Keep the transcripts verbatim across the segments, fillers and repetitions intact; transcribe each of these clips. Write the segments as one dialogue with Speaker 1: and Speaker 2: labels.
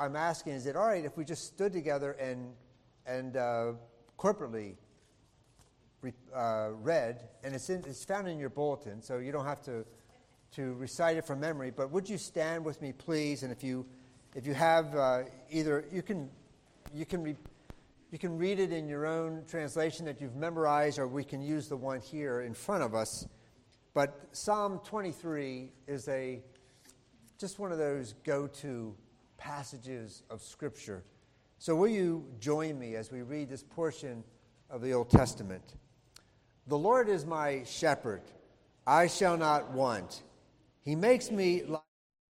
Speaker 1: I'm asking, is it all right if we just stood together and and uh, corporately re, uh, read? And it's in, it's found in your bulletin, so you don't have to to recite it from memory. But would you stand with me, please? And if you if you have uh, either you can you can re, you can read it in your own translation that you've memorized, or we can use the one here in front of us. But Psalm twenty-three is a just one of those go-to passages of Scripture. So will you join me as we read this portion of the Old Testament? The Lord is my shepherd, I shall not want. He makes me lie.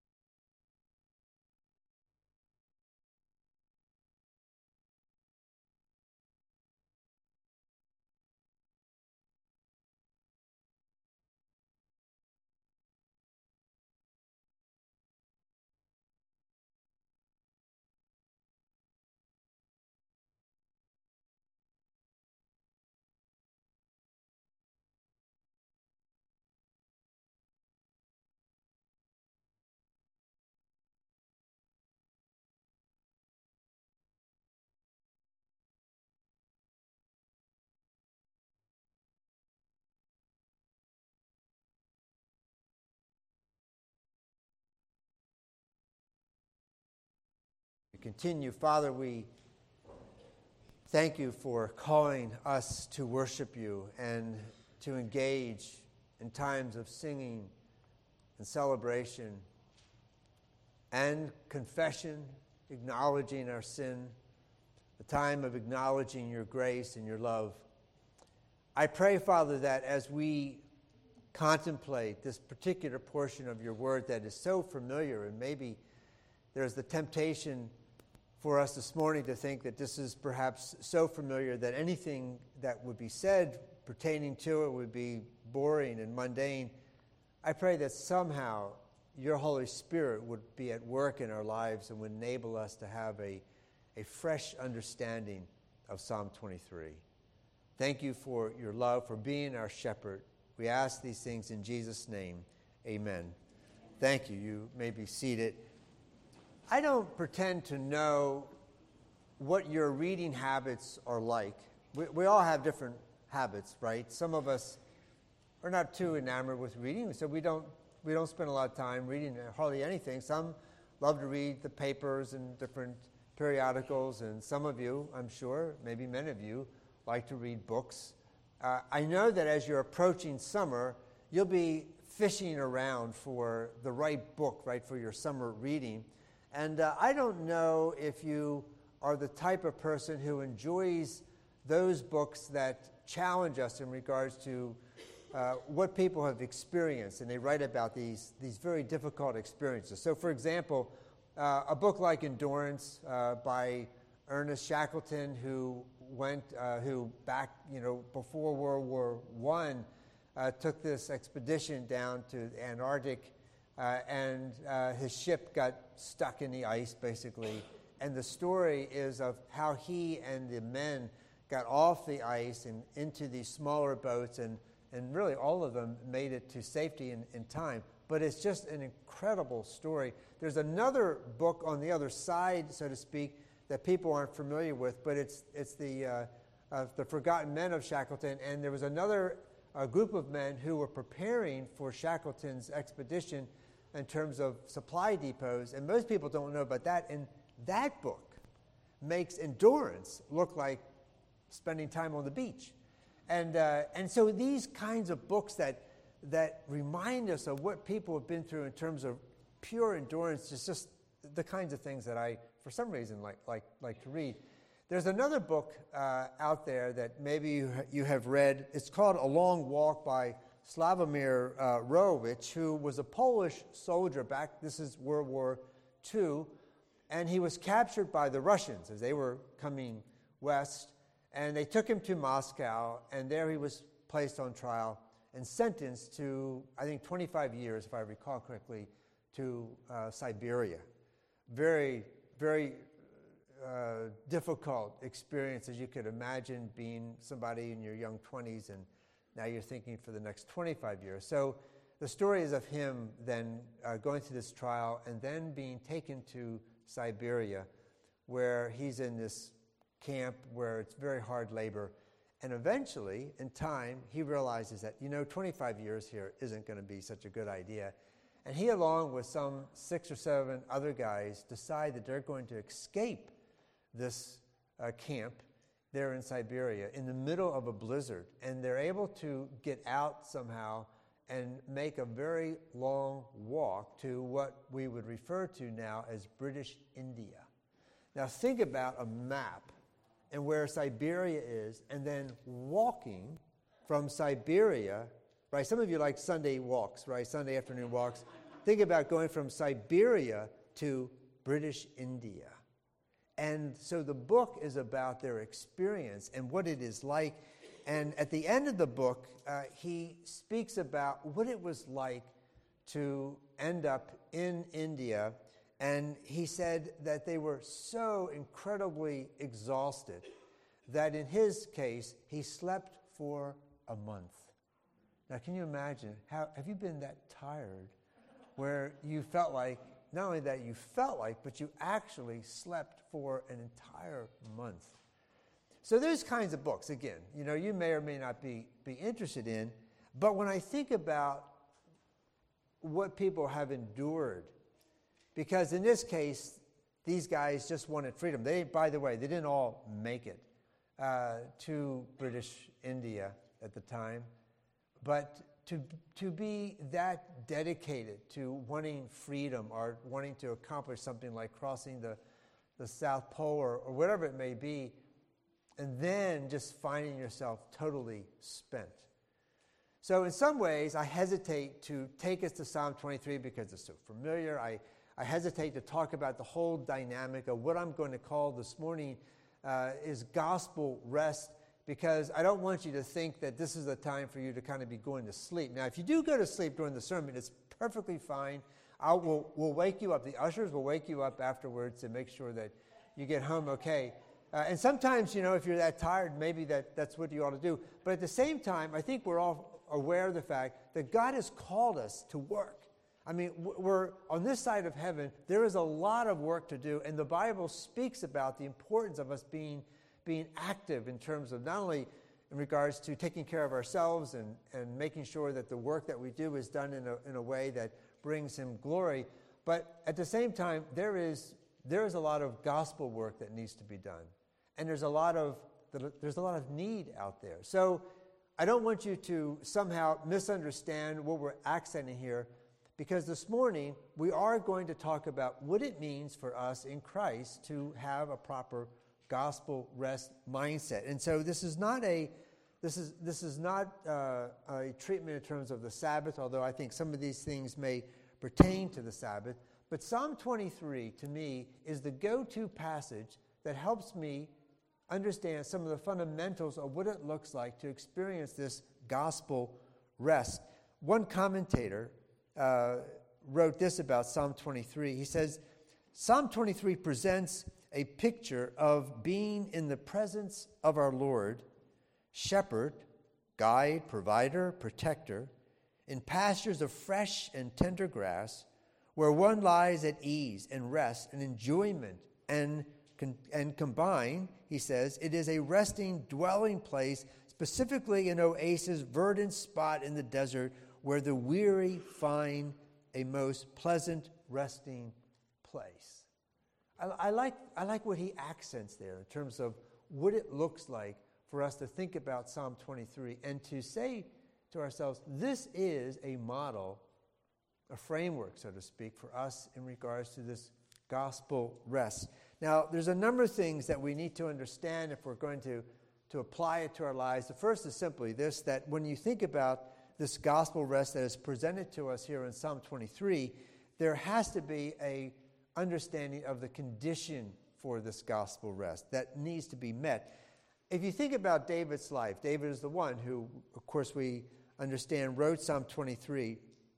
Speaker 1: Continue. Father, we thank you for calling us to worship you and to engage in times of singing and celebration and confession, acknowledging our sin, a time of acknowledging your grace and your love. I pray, Father, that as we contemplate this particular portion of your word that is so familiar, and maybe there's the temptation for us this morning to think that this is perhaps so familiar that anything that would be said pertaining to it would be boring and mundane. I pray that somehow your Holy Spirit would be at work in our lives and would enable us to have a, a fresh understanding of Psalm twenty-three. Thank you for your love, for being our shepherd. We ask these things in Jesus' name. Amen. Thank you. You may be seated. I don't pretend to know what your reading habits are like. We, we all have different habits, right? Some of us are not too enamored with reading, so we don't we don't spend a lot of time reading hardly anything. Some love to read the papers and different periodicals, and some of you, I'm sure, maybe many of you, like to read books. Uh, I know that as you're approaching summer, you'll be fishing around for the right book, right, for your summer reading. And uh, I don't know if you are the type of person who enjoys those books that challenge us in regards to uh, what people have experienced, and they write about these, these very difficult experiences. So, for example, uh, a book like Endurance uh, by Ernest Shackleton, who went, uh, who back, you know, before World War One, uh, took this expedition down to the Antarctic. Uh, and uh, his ship got stuck in the ice, basically. And the story is of how he and the men got off the ice and into these smaller boats, and, and really all of them made it to safety in, in time. But it's just an incredible story. There's another book on the other side, so to speak, that people aren't familiar with, but it's it's the uh, uh, the Forgotten Men of Shackleton. And there was another uh, group of men who were preparing for Shackleton's expedition in terms of supply depots, and most people don't know about that. And that book makes Endurance look like spending time on the beach. And uh, and so these kinds of books that that remind us of what people have been through in terms of pure endurance is just the kinds of things that I, for some reason, like like like to read. There's another book uh, out there that maybe you, ha- you have read. It's called A Long Walk by Sławomir uh, Rowicz, who was a Polish soldier back, this is World War Two, and he was captured by the Russians as they were coming west, and they took him to Moscow, and there he was placed on trial and sentenced to, I think, twenty-five years, if I recall correctly, to uh, Siberia. Very, very uh, difficult experience, as you could imagine, being somebody in your young twenties, and now you're thinking for the next twenty-five years. So the story is of him then uh, going through this trial and then being taken to Siberia, where he's in this camp where it's very hard labor. And eventually, in time, he realizes that, you know, twenty-five years here isn't going to be such a good idea. And he, along with some six or seven other guys, decide that they're going to escape this uh, camp there in Siberia in the middle of a blizzard. And they're able to get out somehow and make a very long walk to what we would refer to now as British India. Now think about a map and where Siberia is, and then walking from Siberia, right? Some of you like Sunday walks, right? Sunday afternoon walks. Think about going from Siberia to British India. And so the book is about their experience and what it is like. And at the end of the book, uh, he speaks about what it was like to end up in India. And he said that they were so incredibly exhausted that in his case, he slept for a month. Now, can you imagine? How, have you been that tired where you felt like, not only that you felt like, but you actually slept for an entire month? So those kinds of books, again, you know, you may or may not be, be interested in, but when I think about what people have endured, because in this case, these guys just wanted freedom. They, by the way, they didn't all make it uh, to British India at the time, but to to be that dedicated to wanting freedom or wanting to accomplish something like crossing the, the South Pole or, or whatever it may be, and then just finding yourself totally spent. So in some ways, I hesitate to take us to Psalm twenty-three because it's so familiar. I, I hesitate to talk about the whole dynamic of what I'm going to call this morning uh, is gospel rest, because I don't want you to think that this is a time for you to kind of be going to sleep. Now, if you do go to sleep during the sermon, it's perfectly fine. I'll, we'll, we'll wake you up. The ushers will wake you up afterwards to make sure that you get home okay. Uh, and sometimes, you know, if you're that tired, maybe that, that's what you ought to do. But at the same time, I think we're all aware of the fact that God has called us to work. I mean, we're on this side of heaven, there is a lot of work to do, and the Bible speaks about the importance of us being being active in terms of not only in regards to taking care of ourselves and, and making sure that the work that we do is done in a, in a way that brings him glory, but at the same time, there is there is a lot of gospel work that needs to be done. And there's a lot of there's a lot of need out there. So I don't want you to somehow misunderstand what we're accenting here, because this morning we are going to talk about what it means for us in Christ to have a proper gospel rest mindset. And so this is not a this is this is not uh, a treatment in terms of the Sabbath, although I think some of these things may pertain to the Sabbath. But Psalm twenty-three, to me, is the go-to passage that helps me understand some of the fundamentals of what it looks like to experience this gospel rest. One commentator uh, wrote this about Psalm twenty-three. He says, Psalm twenty-three presents a picture of being in the presence of our Lord, shepherd, guide, provider, protector, in pastures of fresh and tender grass, where one lies at ease and rest and enjoyment and and combine, he says, it is a resting dwelling place, specifically an oasis, verdant spot in the desert where the weary find a most pleasant resting place. I, I like I like what he accents there in terms of what it looks like for us to think about Psalm twenty-three and to say to ourselves, this is a model, a framework, so to speak, for us in regards to this gospel rest. Now, there's a number of things that we need to understand if we're going to, to apply it to our lives. The first is simply this, that when you think about this gospel rest that is presented to us here in Psalm twenty-three, there has to be a understanding of the condition for this gospel rest that needs to be met. If you think about David's life, David is the one who, of course, we understand wrote Psalm twenty-three.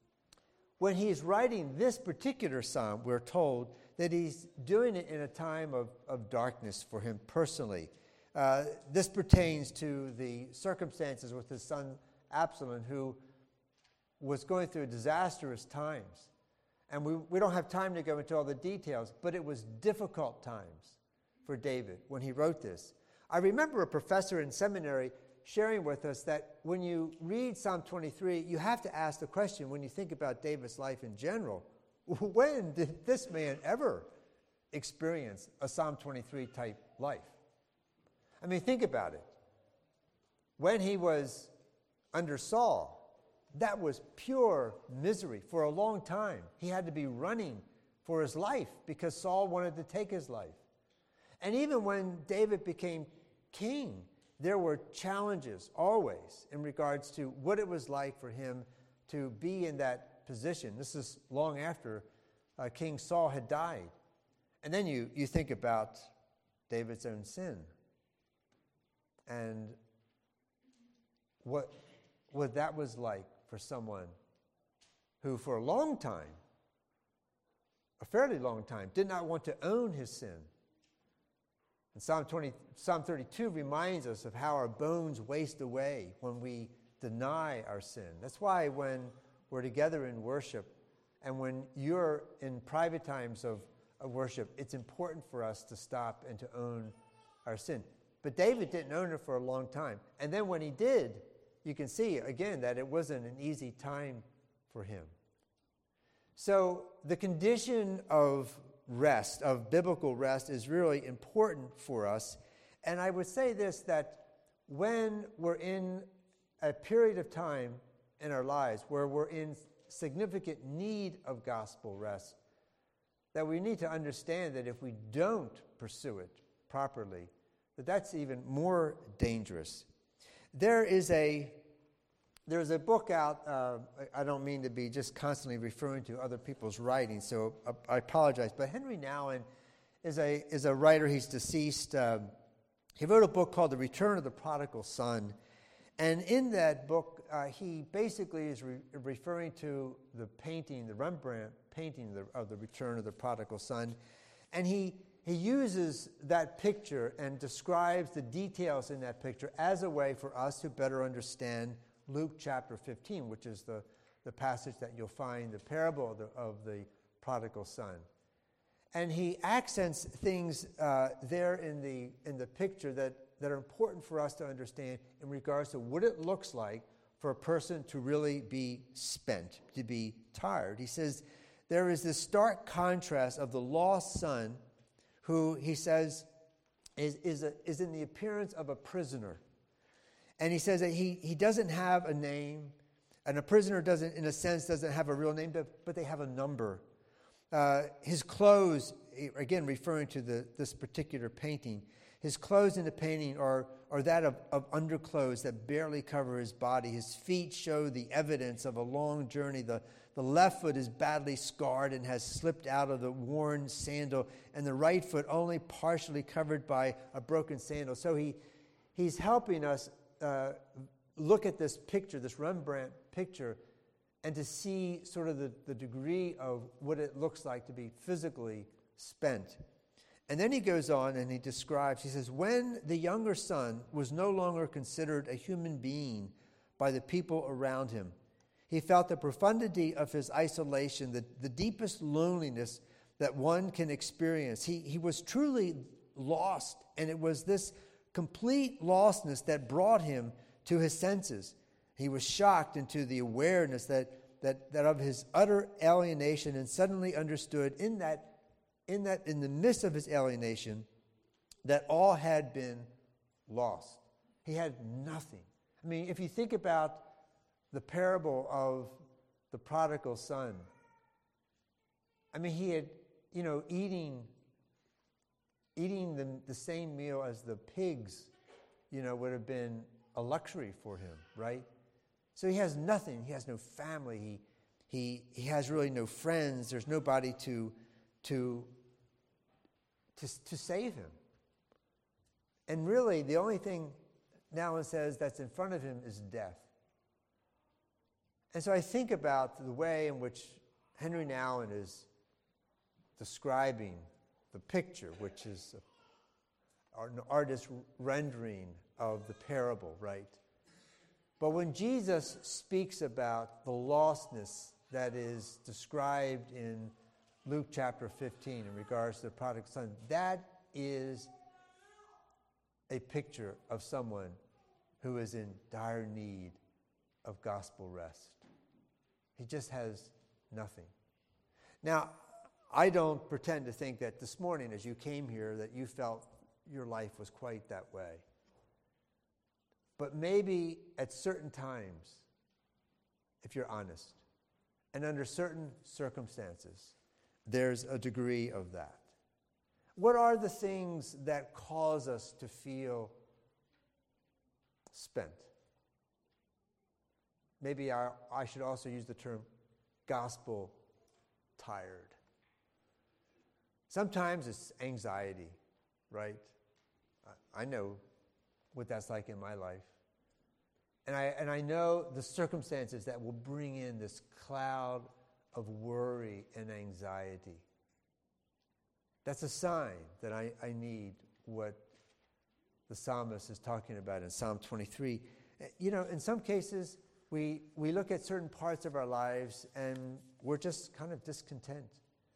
Speaker 1: When he's writing this particular psalm, we're told that he's doing it in a time of, of darkness for him personally. Uh, this pertains to the circumstances with his son Absalom, who was going through disastrous times. And we, we don't have time to go into all the details, but it was difficult times for David when he wrote this. I remember a professor in seminary sharing with us that when you read Psalm twenty-three, you have to ask the question, when you think about David's life in general, when did this man ever experience a Psalm twenty-three type life? I mean, think about it. When he was under Saul, that was pure misery for a long time. He had to be running for his life because Saul wanted to take his life. And even when David became king, there were challenges always in regards to what it was like for him to be in that position. This is long after uh, King Saul had died. And then you, you think about David's own sin and what, what that was like for someone who for a long time, a fairly long time, did not want to own his sin. And Psalm twenty, Psalm thirty-two reminds us of how our bones waste away when we deny our sin. That's why when we're together in worship and when you're in private times of, of worship, it's important for us to stop and to own our sin. But David didn't own it for a long time. And then when he did, you can see, again, that it wasn't an easy time for him. So the condition of rest, of biblical rest, is really important for us. And I would say this, that when we're in a period of time in our lives where we're in significant need of gospel rest, that we need to understand that if we don't pursue it properly, that that's even more dangerous. There is a There's a book out, uh, I don't mean to be just constantly referring to other people's writing, so I apologize, but Henry Nouwen is a is a writer. He's deceased. Uh, he wrote a book called The Return of the Prodigal Son, and in that book, uh, he basically is re- referring to the painting, the Rembrandt painting of the, of the Return of the Prodigal Son, and he he uses that picture and describes the details in that picture as a way for us to better understand Luke chapter fifteen, which is the, the passage that you'll find, the parable of the, of the prodigal son. And he accents things uh, there in the in the picture that, that are important for us to understand in regards to what it looks like for a person to really be spent, to be tired. He says there is this stark contrast of the lost son who, he says, is, is, a, is in the appearance of a prisoner. And he says that he, he doesn't have a name, and a prisoner doesn't, in a sense, doesn't have a real name, but, but they have a number. Uh, his clothes, again referring to the, this particular painting, his clothes in the painting are, are that of, of underclothes that barely cover his body. His feet show the evidence of a long journey. The, the left foot is badly scarred and has slipped out of the worn sandal, and the right foot only partially covered by a broken sandal. So he he's helping us Uh, look at this picture, this Rembrandt picture, and to see sort of the, the degree of what it looks like to be physically spent. And then he goes on and he describes, he says, when the younger son was no longer considered a human being by the people around him, he felt the profundity of his isolation, the, the deepest loneliness that one can experience. He, he was truly lost, and it was this complete lostness that brought him to his senses. He was shocked into the awareness that, that, that of his utter alienation, and suddenly understood in that, in that, in the midst of his alienation, that all had been lost. He had nothing. I mean, if you think about the parable of the prodigal son, I mean, he had, you know, eating Eating the, the same meal as the pigs, you know, would have been a luxury for him, right? So he has nothing. He has no family. He he he has really no friends. There's nobody to to to to save him. And really, the only thing Nouwen says that's in front of him is death. And so I think about the way in which Henry Nouwen is describing the picture, which is a, an artist's rendering of the parable, right? But when Jesus speaks about the lostness that is described in Luke chapter fifteen in regards to the prodigal son, that is a picture of someone who is in dire need of gospel rest. He just has nothing. Now, I don't pretend to think that this morning as you came here that you felt your life was quite that way. But maybe at certain times, if you're honest, and under certain circumstances, there's a degree of that. What are the things that cause us to feel spent? Maybe I, I should also use the term gospel tired. Sometimes it's anxiety, right? I, I know what that's like in my life. And I, and I know the circumstances that will bring in this cloud of worry and anxiety. That's a sign that I, I need what the psalmist is talking about in Psalm twenty-three. You know, in some cases, we, we look at certain parts of our lives and we're just kind of discontent.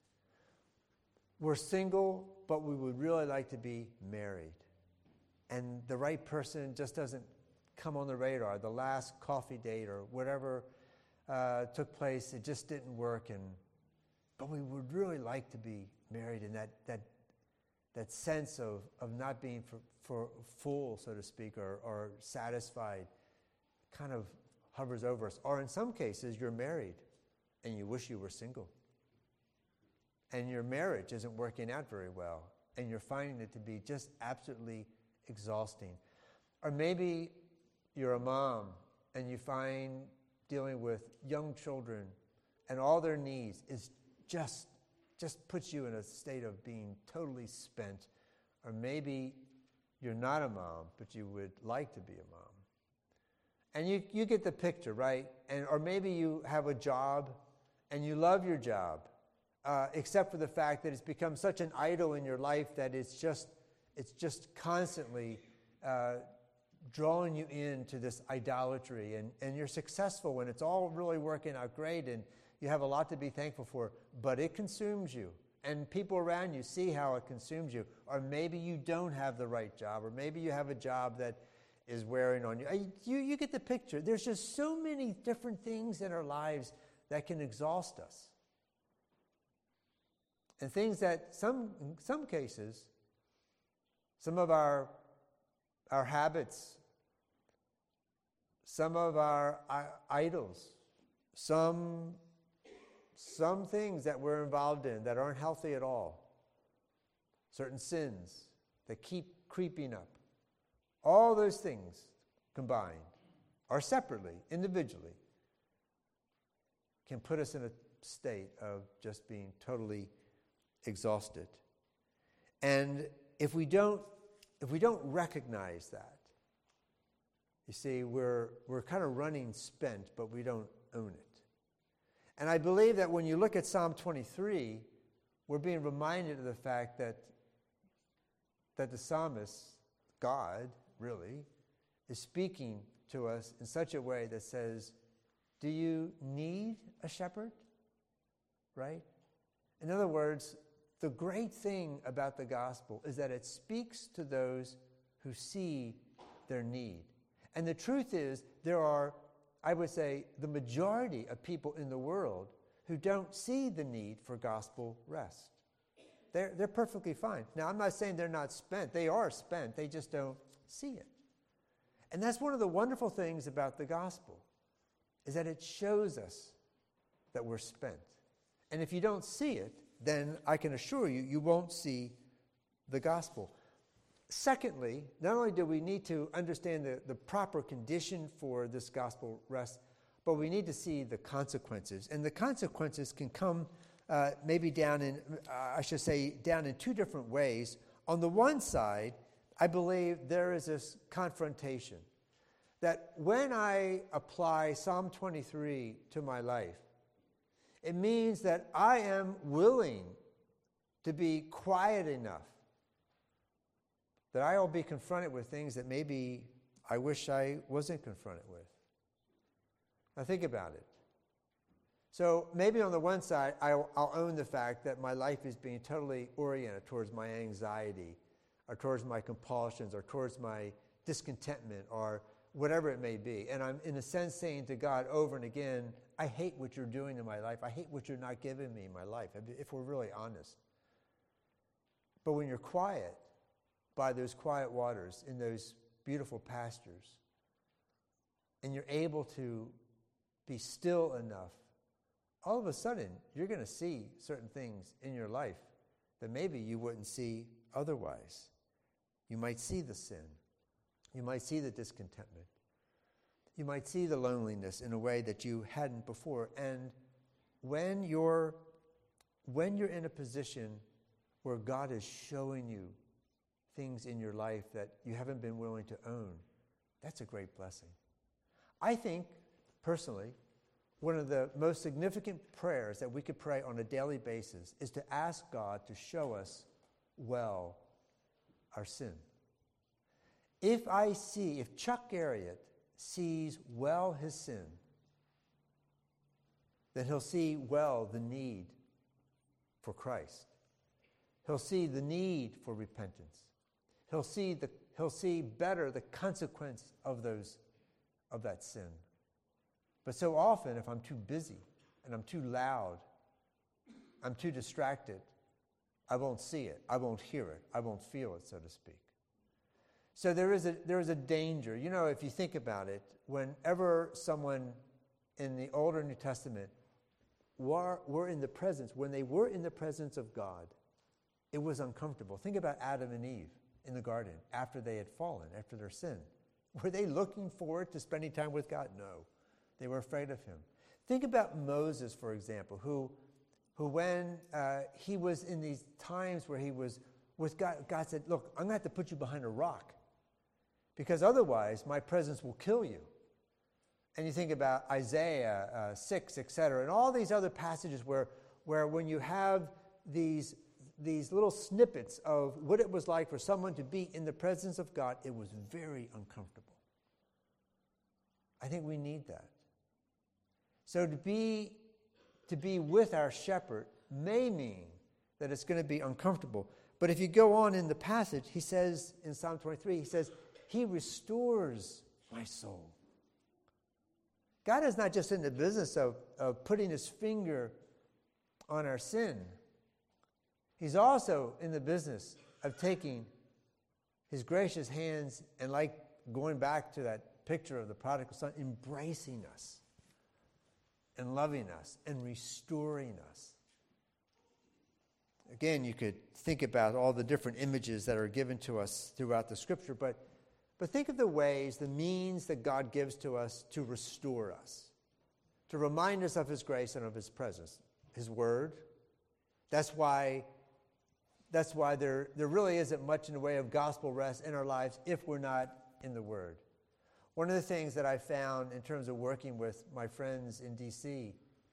Speaker 1: We're single, but we would really like to be married. And the right person just doesn't come on the radar. The last coffee date or whatever uh, took place, it just didn't work. And but we would really like to be married, and that that that sense of, of not being for, for full, so to speak, or, or satisfied kind of hovers over us. Or in some cases, you're married and you wish you were single. And your marriage isn't working out very well, and you're finding it to be just absolutely exhausting. Or maybe you're a mom and you find dealing with young children and all their needs is just just puts you in a state of being totally spent. Or maybe you're not a mom, but you would like to be a mom. And you, you get the picture, right? And or maybe you have a job and you love your job, uh, except for the fact that it's become such an idol in your life that it's just it's just constantly uh, drawing you into this idolatry. And, and you're successful when it's all really working out great and you have a lot to be thankful for, but it consumes you. And people around you see how it consumes you. Or maybe you don't have the right job, or maybe you have a job that is wearing on you. You, you get the picture. There's just so many different things in our lives that can exhaust us. And things that some, in some cases, some of our, our habits, some of our uh, idols, some Some things that we're involved in that aren't healthy at all. Certain sins that keep creeping up. All those things combined, or separately, individually, can put us in a state of just being totally exhausted. And if we don't, if we don't recognize that, you see, we're we're kind of running spent, but we don't own it. And I believe that when you look at Psalm twenty-three, we're being reminded of the fact that, that the psalmist, God, really, is speaking to us in such a way that says, do you need a shepherd? Right? In other words, the great thing about the gospel is that it speaks to those who see their need. And the truth is, there are I would say the majority of people in the world who don't see the need for gospel rest. They're, they're perfectly fine. Now, I'm not saying they're not spent. They are spent. They just don't see it. And that's one of the wonderful things about the gospel, is that it shows us that we're spent. And if you don't see it, then I can assure you, you won't see the gospel. Secondly, not only do we need to understand the, the proper condition for this gospel rest, but we need to see the consequences. And the consequences can come uh, maybe down in, uh, I should say, down in two different ways. On the one side, I believe there is this confrontation that when I apply Psalm twenty-three to my life, it means that I am willing to be quiet enough that I will be confronted with things that maybe I wish I wasn't confronted with. Now think about it. So maybe on the one side, I'll, I'll own the fact that my life is being totally oriented towards my anxiety, or towards my compulsions, or towards my discontentment, or whatever it may be. And I'm, in a sense, saying to God over and again, I hate what you're doing in my life. I hate what you're not giving me in my life, if we're really honest. But when you're quiet by those quiet waters in those beautiful pastures, and you're able to be still enough, all of a sudden, you're going to see certain things in your life that maybe you wouldn't see otherwise. You might see the sin. You might see the discontentment. You might see the loneliness in a way that you hadn't before. And when you're, when you're in a position where God is showing you things in your life that you haven't been willing to own, that's a great blessing. I think, personally, one of the most significant prayers that we could pray on a daily basis is to ask God to show us well our sin. If I see, if Chuck Garriott sees well his sin, then he'll see well the need for Christ. He'll see the need for repentance. He'll see the he'll see better the consequence of those of that sin. But so often, if I'm too busy and I'm too loud, I'm too distracted, I won't see it, I won't hear it, I won't feel it, so to speak. So there is a there is a danger. You know, if you think about it, whenever someone in the Old or New Testament were, were in the presence, when they were in the presence of God, it was uncomfortable. Think about Adam and Eve in the garden after they had fallen, after their sin. Were they looking forward to spending time with God? No. They were afraid of him. Think about Moses, for example, who, who when uh, he was in these times where he was with God, God said, look, I'm going to have to put you behind a rock because otherwise my presence will kill you. And you think about Isaiah uh, six, et cetera, and all these other passages where, where when you have these, these little snippets of what it was like for someone to be in the presence of God, it was very uncomfortable. I think we need that. So to be, to be with our shepherd may mean that it's going to be uncomfortable. But if you go on in the passage, he says in Psalm twenty-three, he says, he restores my soul. God is not just in the business of, of putting his finger on our sin. He's also in the business of taking his gracious hands and, like going back to that picture of the prodigal son, embracing us and loving us and restoring us. Again, you could think about all the different images that are given to us throughout the scripture, but, but think of the ways, the means that God gives to us to restore us, to remind us of his grace and of his presence. His word. That's why, that's why there, there really isn't much in the way of gospel rest in our lives if we're not in the word. One of the things that I found in terms of working with my friends in D C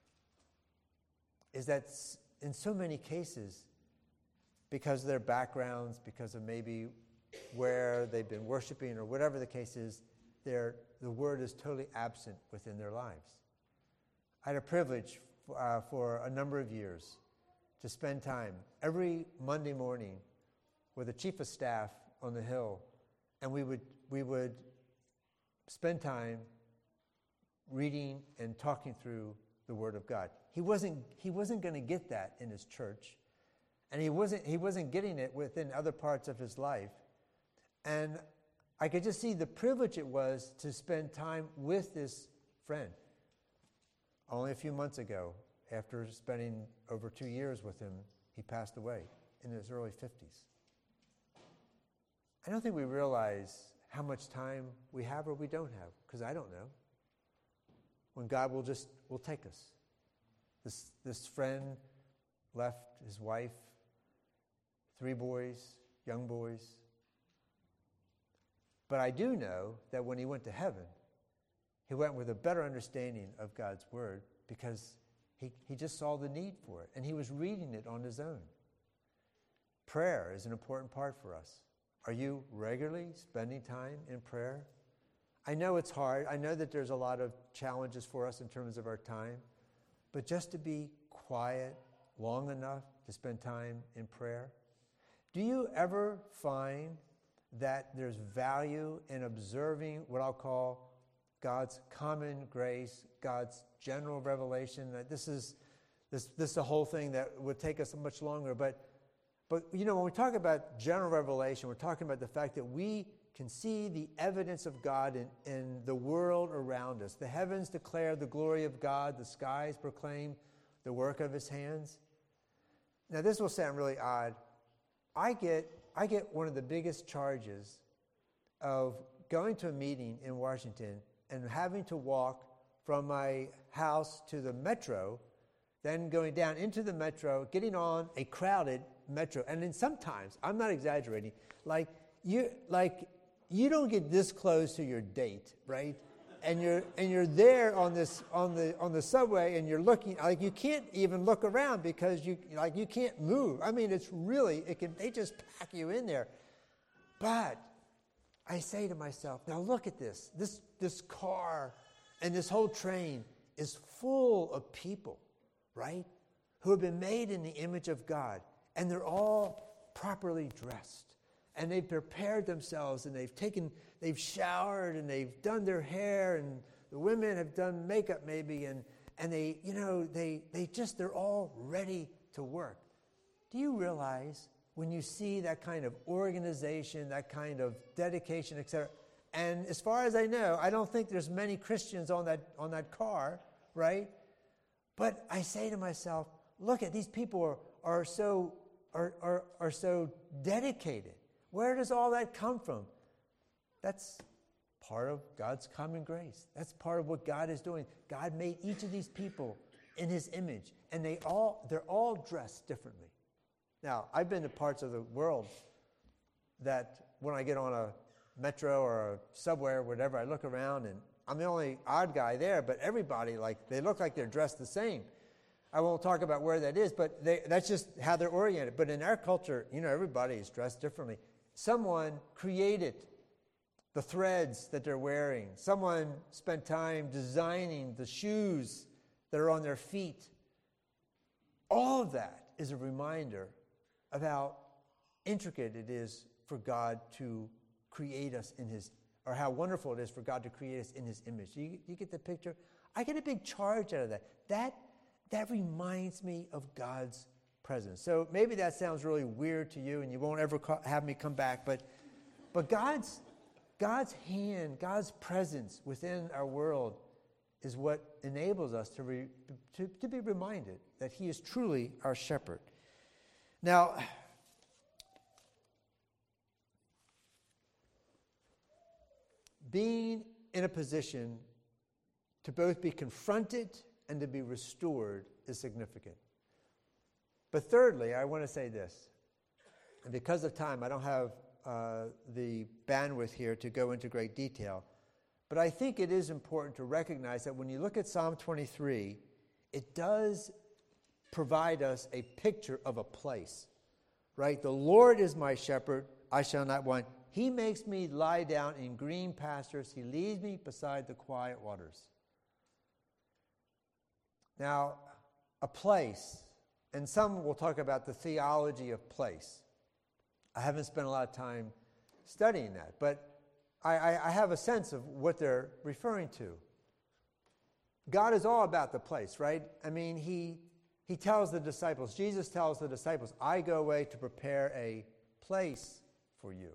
Speaker 1: is that in so many cases, because of their backgrounds, because of maybe where they've been worshiping or whatever the case is, the word is totally absent within their lives. I had a privilege uh, for a number of years to spend time every Monday morning with the chief of staff on the Hill, and we would we would spend time reading and talking through the Word of God. He wasn't he wasn't going to get that in his church, and he wasn't he wasn't getting it within other parts of his life. And I could just see the privilege it was to spend time with this friend. Only a few months ago, after spending over two years with him, he passed away in his early fifties. I don't think we realize how much time we have or we don't have, because I don't know when God will just will take us. This this friend left his wife, three boys, young boys. But I do know that when he went to heaven, he went with a better understanding of God's word because he, he just saw the need for it, and he was reading it on his own. Prayer is an important part for us. Are you regularly spending time in prayer? I know it's hard. I know that there's a lot of challenges for us in terms of our time. but just to be quiet long enough to spend time in prayer? Do you ever find that there's value in observing what I'll call God's common grace, God's general revelation? That this is this this is a whole thing that would take us much longer. But but you know, when we talk about general revelation, we're talking about the fact that we can see the evidence of God in, in the world around us. The heavens declare the glory of God, the skies proclaim the work of his hands. Now this will sound really odd. I get I get one of the biggest charges of going to a meeting in Washington and having to walk from my house to the metro, then going down into the metro, getting on a crowded metro. And then sometimes, I'm not exaggerating, like you like you don't get this close to your date, right? And you're and you're there on this on the on the subway, and you're looking like you can't even look around because you like you can't move. I mean, it's really it can they just pack you in there. But I say to myself, now look at this. This this car and this whole train is full of people, right? Who have been made in the image of God, and they're all properly dressed. And they've prepared themselves, and they've taken, they've showered, and they've done their hair, and the women have done makeup maybe, and and they, you know, they they just they're all ready to work. Do you realize when you see that kind of organization, that kind of dedication, et cetera? And as far as I know, I don't think there's many Christians on that on that car, right? But I say to myself, look at these people are are so are are, are so dedicated. Where does all that come from? That's part of God's common grace. That's part of what God is doing. God made each of these people in his image, and they all they're all dressed differently. Now, I've been to parts of the world that when I get on a metro or a subway or whatever, I look around and I'm the only odd guy there, but everybody, like, they look like they're dressed the same. I won't talk about where that is, but they, that's just how they're oriented. But in our culture, you know, everybody is dressed differently. Someone created the threads that they're wearing. Someone spent time designing the shoes that are on their feet. All of that is a reminder of how intricate it is for God to create us in his, or how wonderful it is for God to create us in his image. You, you get the picture? I get a big charge out of that. That, that reminds me of God's presence. So maybe that sounds really weird to you, and you won't ever co- have me come back. But, but God's, God's hand, God's presence within our world is what enables us to, re, to, to be reminded that he is truly our shepherd. Now, being in a position to both be confronted and to be restored is significant. But thirdly, I want to say this, and because of time, I don't have uh, the bandwidth here to go into great detail, but I think it is important to recognize that when you look at Psalm twenty-three, it does provide us a picture of a place, right? The Lord is my shepherd, I shall not want. He makes me lie down in green pastures. He leads me beside the quiet waters. Now, a place, and some will talk about the theology of place. I haven't spent a lot of time studying that, but I, I, I have a sense of what they're referring to. God is all about the place, right? I mean, he, he tells the disciples, Jesus tells the disciples, I go away to prepare a place for you.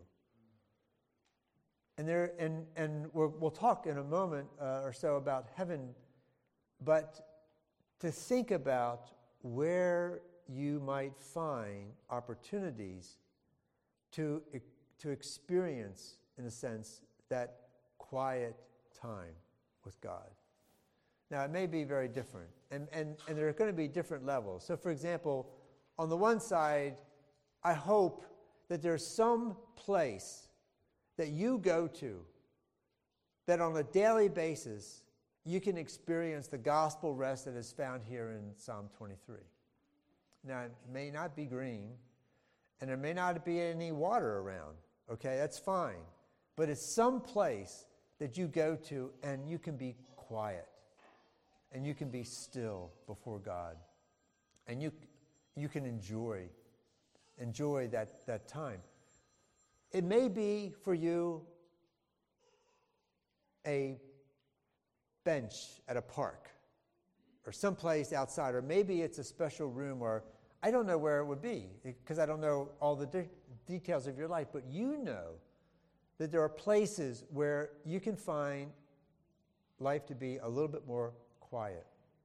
Speaker 1: And there, and, and we're, we'll talk in a moment uh, or so about heaven, but to think about where you might find opportunities to, to experience, in a sense, that quiet time with God. Now, it may be very different, and, and, and there are going to be different levels. So, for example, on the one side, I hope that there's some place that you go to that on a daily basis you can experience the gospel rest that is found here in Psalm twenty-three. Now, it may not be green, and there may not be any water around. Okay, that's fine. But it's some place that you go to and you can be quiet. and you can be still before God. And you you can enjoy, enjoy that, that time. It may be for you a bench at a park or someplace outside, or maybe it's a special room, or I don't know where it would be because I don't know all the de- details of your life, but you know that there are places where you can find life to be a little bit more quiet.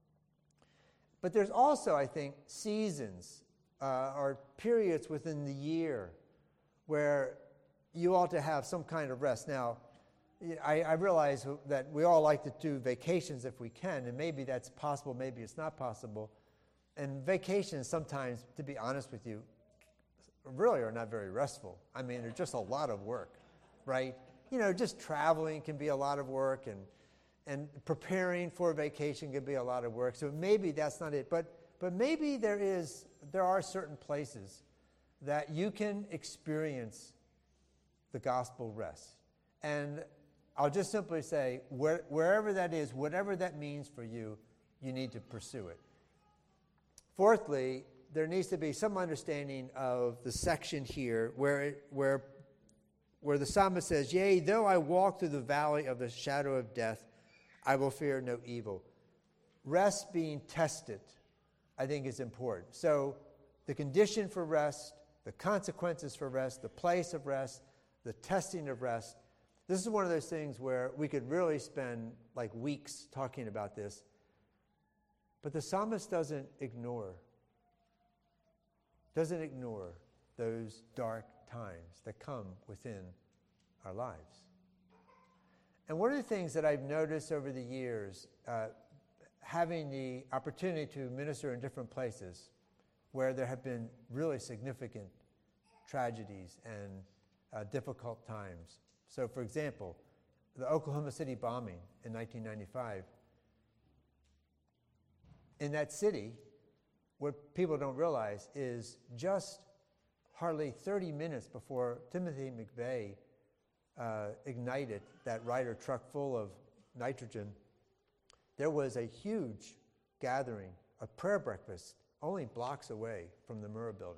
Speaker 1: But there's also, I think, seasons uh, or periods within the year where you ought to have some kind of rest. Now, I, I realize that we all like to do vacations if we can, and maybe that's possible, maybe it's not possible. And vacations sometimes, to be honest with you, really are not very restful. I mean, they're just a lot of work, right? You know, just traveling can be a lot of work, and and preparing for a vacation can be a lot of work. So maybe that's not it. But but maybe there is there are certain places that you can experience the gospel rest. And I'll just simply say, where, wherever that is, whatever that means for you, you need to pursue it. Fourthly, there needs to be some understanding of the section here where it, where where the psalmist says, "Yea, though I walk through the valley of the shadow of death, I will fear no evil." Rest being tested, I think, is important. So the condition for rest, the consequences for rest, the place of rest, the testing of rest. This is one of those things where we could really spend like weeks talking about this. But the psalmist doesn't ignore, doesn't ignore those dark times that come within our lives. And one of the things that I've noticed over the years, uh, having the opportunity to minister in different places where there have been really significant tragedies and uh, difficult times. So, for example, the Oklahoma City bombing in nineteen ninety-five. In that city, what people don't realize is just hardly thirty minutes before Timothy McVeigh uh, ignited that Ryder truck full of nitrogen, there was a huge gathering, a prayer breakfast, only blocks away from the Murrah building.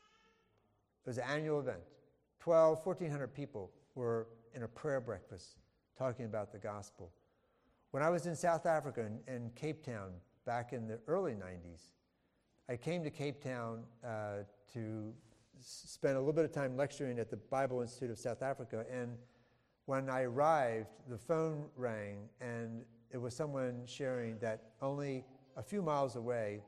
Speaker 1: It was an annual event. twelve, fourteen hundred people were in a prayer breakfast talking about the gospel. When I was in South Africa, in, in Cape Town, back in the early nineties, I came to Cape Town uh, to s- spend a little bit of time lecturing at the Bible Institute of South Africa, and when I arrived, the phone rang, and it was someone sharing that only a few miles away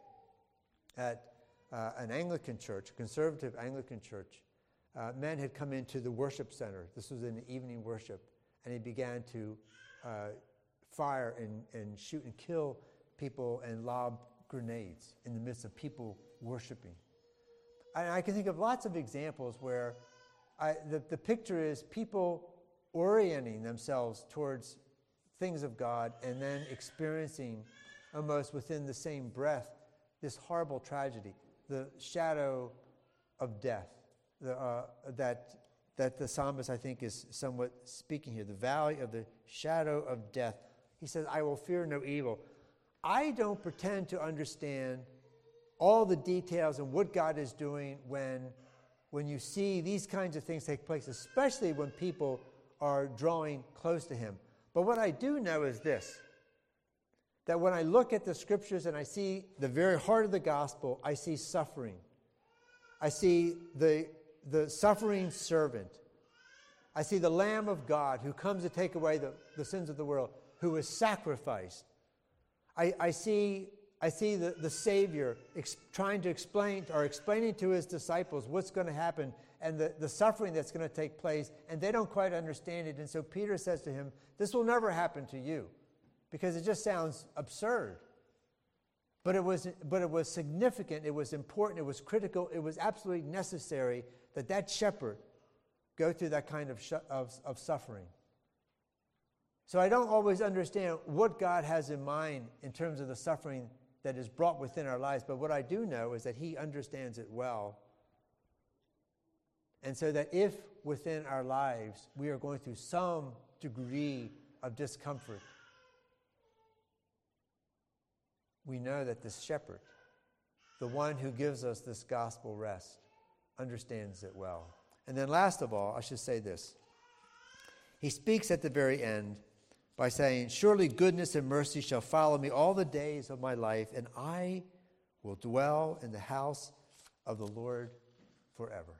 Speaker 1: at uh, an Anglican church, a conservative Anglican church, uh, men had come into the worship center. This was in the evening worship, and he began to uh, fire and, and shoot and kill people and lob grenades in the midst of people worshiping. And I can think of lots of examples where I, the, the picture is people orienting themselves towards things of God and then experiencing almost within the same breath this horrible tragedy, the shadow of death, the, uh, that, that the psalmist, I think, is somewhat speaking here, the valley of the shadow of death. He says, "I will fear no evil." I don't pretend to understand all the details and what God is doing when, when you see these kinds of things take place, especially when people are drawing close to Him. But what I do know is this, that when I look at the Scriptures and I see the very heart of the gospel, I see suffering. I see the, the suffering servant. I see the Lamb of God who comes to take away the, the sins of the world, who is sacrificed. I, I see, I see the, the Savior ex- trying to explain or explaining to His disciples what's going to happen and the, the suffering that's going to take place, and they don't quite understand it. And so Peter says to him, "This will never happen to you," because it just sounds absurd. But it was, but it was significant, it was important, it was critical, it was absolutely necessary that that shepherd go through that kind of, sh- of, of suffering. So I don't always understand what God has in mind in terms of the suffering that is brought within our lives, but what I do know is that He understands it well. And so that if within our lives we are going through some degree of discomfort, we know that this shepherd, the one who gives us this gospel rest, understands it well. And then last of all, I should say this. He speaks at the very end by saying, surely goodness and mercy shall follow me all the days of my life, and I will dwell in the house of the Lord forever.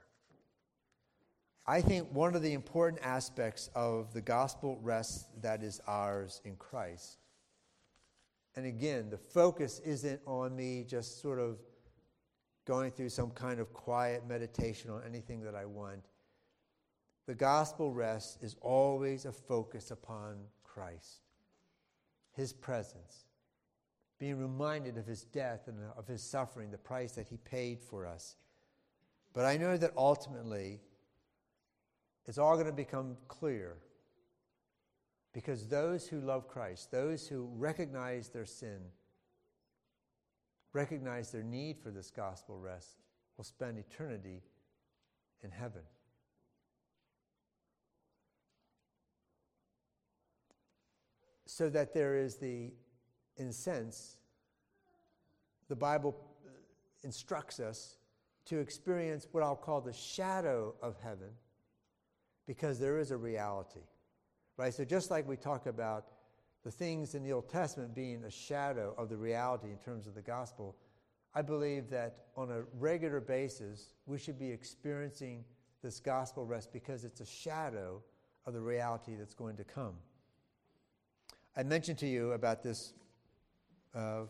Speaker 1: I think one of the important aspects of the gospel rest that is ours in Christ, and again, the focus isn't on me just sort of going through some kind of quiet meditation on anything that I want. The gospel rest is always a focus upon Christ, his presence, being reminded of his death and of his suffering, the price that he paid for us. But I know that ultimately it's all going to become clear, because those who love Christ, those who recognize their sin, recognize their need for this gospel rest, will spend eternity in heaven. So that there is the, in a sense, the Bible instructs us to experience what I'll call the shadow of heaven, because there is a reality, right? So just like we talk about the things in the Old Testament being a shadow of the reality in terms of the gospel, I believe that on a regular basis, we should be experiencing this gospel rest because it's a shadow of the reality that's going to come. I mentioned to you about this uh,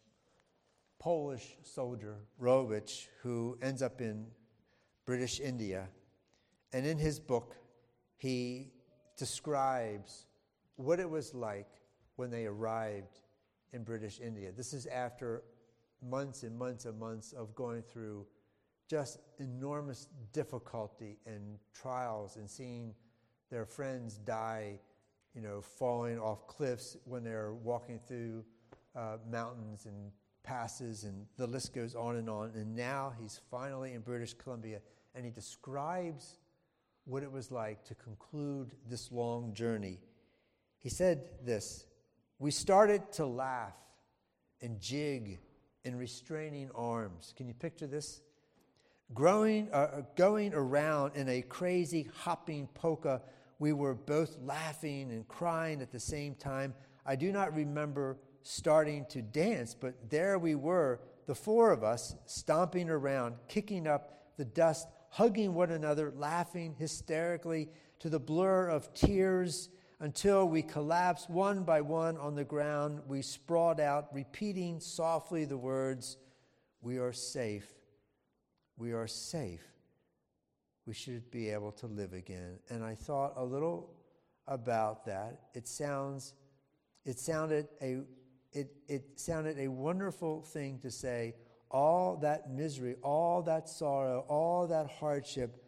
Speaker 1: Polish soldier, Rowicz, who ends up in British India. And in his book, he describes what it was like when they arrived in British India. This is after months and months and months of going through just enormous difficulty and trials and seeing their friends die, you know, falling off cliffs when they're walking through uh, mountains and passes, and the list goes on and on. And now he's finally in British Columbia, and he describes what it was like to conclude this long journey. He said this: we started to laugh and jig in restraining arms. Can you picture this? Growing, uh, going around in a crazy hopping polka, we were both laughing and crying at the same time. I do not remember starting to dance, but there we were, the four of us, stomping around, kicking up the dust, hugging one another, laughing hysterically to the blur of tears until we collapsed one by one on the ground. We sprawled out, repeating softly the words, "We are safe. We are safe. We should be able to live again." And I thought a little about that. It sounds, it sounded a, it it sounded a wonderful thing to say. All that misery, all that sorrow, all that hardship,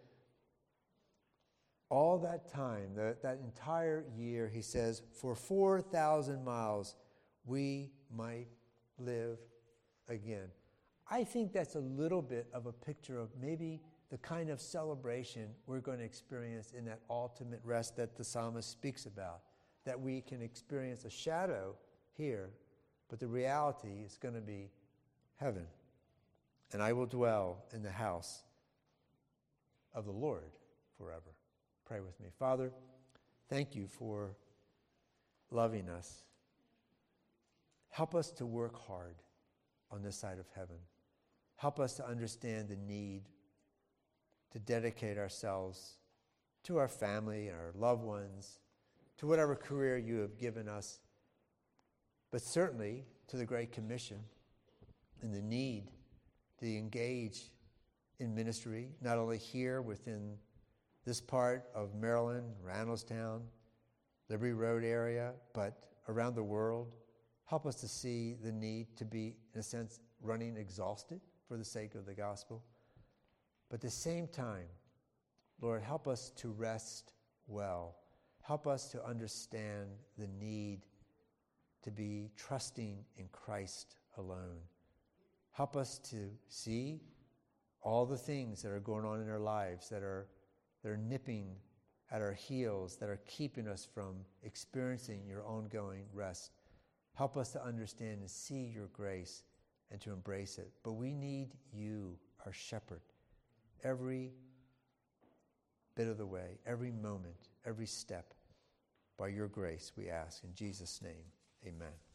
Speaker 1: all that time, that, that entire year, he says, for four thousand miles, we might live again. I think that's a little bit of a picture of maybe the kind of celebration we're going to experience in that ultimate rest that the psalmist speaks about, that we can experience a shadow here, but the reality is going to be heaven. And I will dwell in the house of the Lord forever. Pray with me. Father, thank you for loving us. Help us to work hard on this side of heaven. Help us to understand the need to dedicate ourselves to our family and our loved ones, to whatever career you have given us, but certainly to the Great Commission and the need to engage in ministry, not only here within this part of Maryland, Randallstown, Liberty Road area, but around the world. Help us to see the need to be, in a sense, running exhausted for the sake of the gospel. But at the same time, Lord, help us to rest well. Help us to understand the need to be trusting in Christ alone. Help us to see all the things that are going on in our lives that are, that are nipping at our heels, that are keeping us from experiencing your ongoing rest. Help us to understand and see your grace and to embrace it. But we need you, our shepherd, every bit of the way, every moment, every step. By your grace, we ask in Jesus' name, amen.